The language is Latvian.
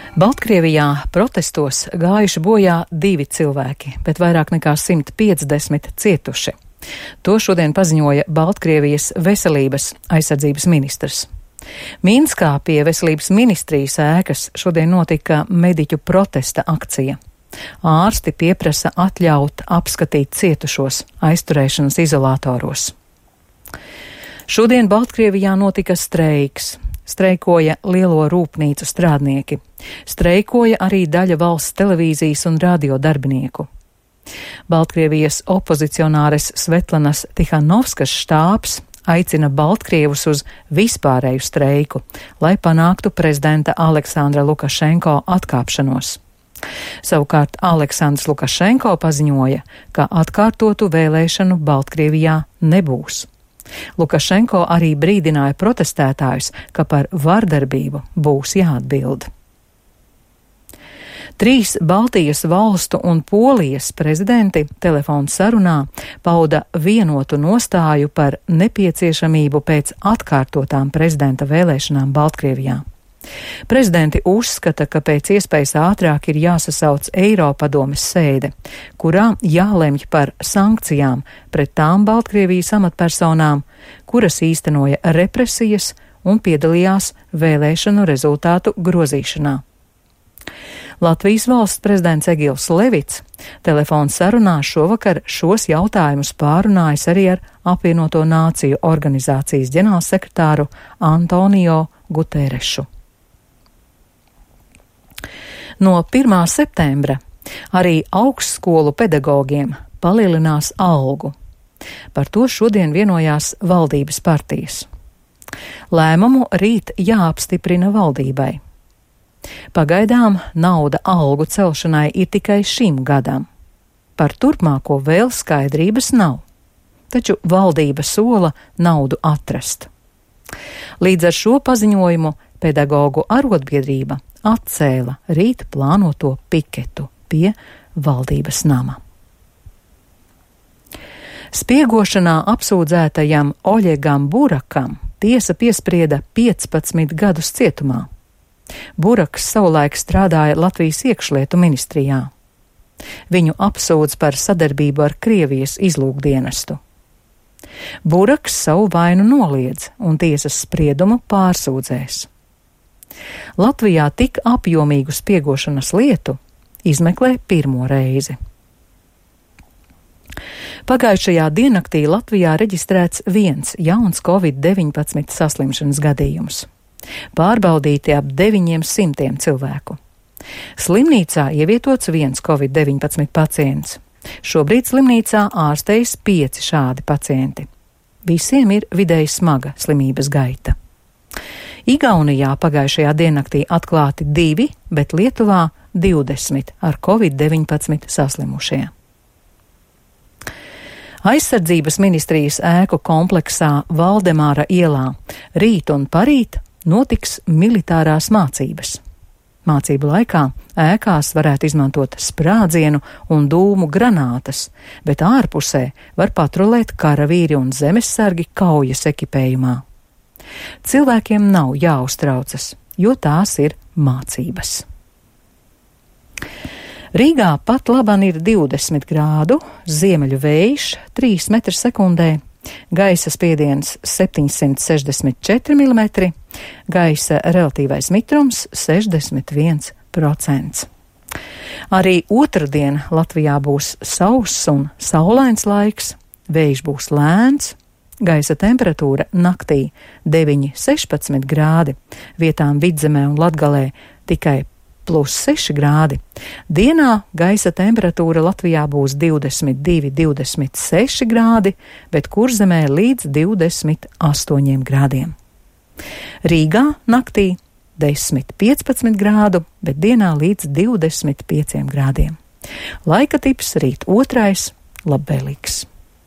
Baltkrievijā protestos gājuši bojā 2 cilvēki, bet vairāk nekā 150 cietuši. To šodien paziņoja Baltkrievijas veselības aizsardzības ministrs. Minskā pie veselības ministrijas ēkas šodien notika mediķu protesta akcija. Ārsti pieprasa atļaut apskatīt cietušos aizturēšanas izolatoros. Šodien Baltkrievijā notika streiks. Streikoja lielo rūpnīcu strādnieki. Streikoja arī daļa valsts televīzijas un radio darbinieku. Baltkrievijas opozicionāres Svetlanas Tihanovskas štābs aicina Baltkrievus uz vispārēju streiku, lai panāktu prezidenta Aleksandra Lukašenko atkāpšanos. Savukārt Aleksandrs Lukašenko paziņoja, ka atkārtotu vēlēšanu Baltkrievijā nebūs. Lukašenko arī brīdināja protestētājus, ka par vardarbību būs jāatbild. 3 Baltijas valstu un Polijas prezidenti telefonu sarunā pauda vienotu nostāju par nepieciešamību pēc atkārtotām prezidenta vēlēšanām Baltkrievijā. Prezidenti uzskata, ka pēc iespējas ātrāk ir jāsasauc Eiropadomes sēde, kurā jālemj par sankcijām pret tām Baltkrievijas amatpersonām, kuras īstenoja represijas un piedalījās vēlēšanu rezultātu grozīšanā. Latvijas valsts prezidents Egils Levits telefonu sarunā šovakar šos jautājumus pārunājas arī ar Apvienoto Nāciju organizācijas ģenerālsekretāru Antonio Guterešu. No 1. septembra arī augstskolu pedagogiem palielinās algu. Par to šodien vienojās valdības partijas. Lēmumu rīt jāapstiprina valdībai. Pagaidām nauda algu celšanai ir tikai šim gadam. Par turpmāko vēl skaidrības nav, taču valdība sola naudu atrast. Līdz ar šo paziņojumu pedagogu arotbiedrība atcēla rīt plānoto piketu pie valdības nama. Spiegošanā apsūdzētajam Oļegam Burakam tiesa piesprieda 15 gadus cietumā. Buraks savulaik strādāja Latvijas iekšlietu ministrijā. Viņu apsūdz par sadarbību ar Krievijas izlūkdienestu. Buraks savu vainu noliedz un tiesas spriedumu pārsūdzēs. Latvijā tik apjomīgu spiegošanas lietu izmeklē pirmo reizi. Pagājušajā diennaktī Latvijā reģistrēts 1 jauns Covid-19 saslimšanas gadījums. Pārbaudīti ap 900 cilvēku. Slimnīcā ievietots 1 Covid-19 pacients. Šobrīd slimnīcā ārstējas 5 šādi pacienti. Visiem ir vidēji smaga slimības gaita. Igaunijā pagājušajā diennaktī atklāti 2, bet Lietuvā 20 ar Covid-19 saslimušie. Aizsardzības ministrijas ēku kompleksā Valdemāra ielā rīt un parīt notiks militārās mācības. Mācību laikā ēkās varētu izmantot sprādzienu un dūmu granātas, bet ārpusē var patrulēt karavīri un zemessargi kaujas ekipējumā. Cilvēkiem nav jāuztraucas, jo tās ir mācības. Rīgā pat laban ir 20 grādu, ziemeļu vējš 3 metri sekundē, gaisa spiediens 764 mm, gaisa relatīvais mitrums 61%. Arī otrdien Latvijā būs sauss un saulains laiks, vējš būs lēns, gaisa temperatūra naktī 9–16 grādi, vietām Vidzemē un Latgalē tikai +6 grādi. Dienā gaisa temperatūra Latvijā būs 22–26 grādi, bet Kurzemē līdz 28 grādiem. Rīgā naktī 10–15 grādu, bet dienā līdz 25 grādiem. Laika tips rīt 2. labvēlīgs.